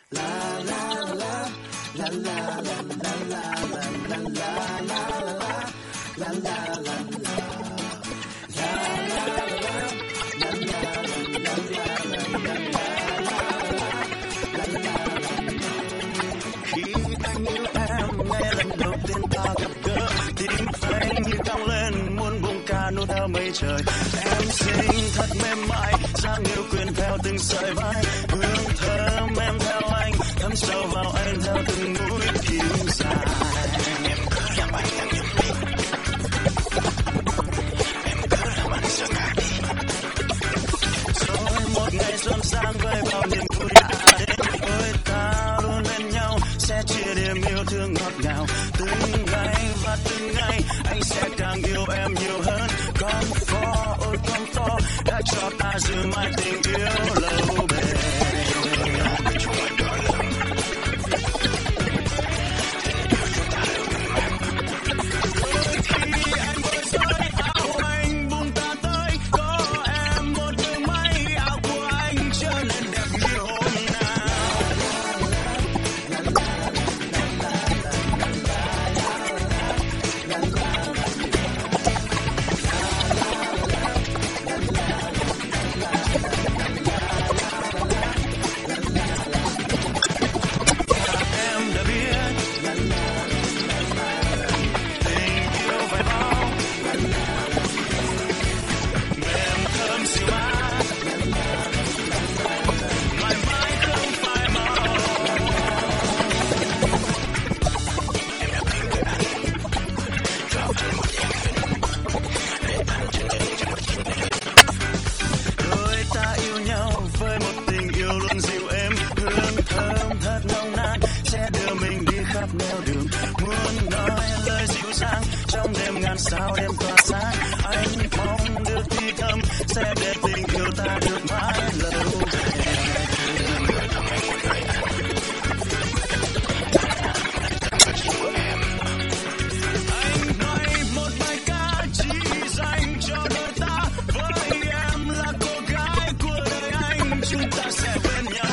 Khi anh yêu em nghe lần đầu tiên ta gặp gỡ, tim anh như căng lên muốn bung ca nốt theo mây trời. Em xinh thật mềm mại, dáng yêu quyến theo từng sợi vai, hương thơm em theo anh, thấm sâu vào anh theo từng mũi kim dài. Em cứ làm anh đang nhầm đi, em cứ làm anh sợ cả đi. Rồi một ngày xuân sang với bao niềm vui đã đến với ta luôn bên nhau, sẽ chia đêm yêu thương ngọt ngào. Từng ngày và từng ngày anh sẽ càng yêu em nhiều hơn. Comfort, ôi comfort đã cho ta giữ mãi tình yêu lâu bền. Sao đêm tỏa sáng anh mong được đi thăm, sẽ để tình yêu ta được mãi lâu bền. Anh nói một bài ca chỉ dành cho đôi ta, với em là cô gái của đời anh, chúng ta sẽ bên nhau.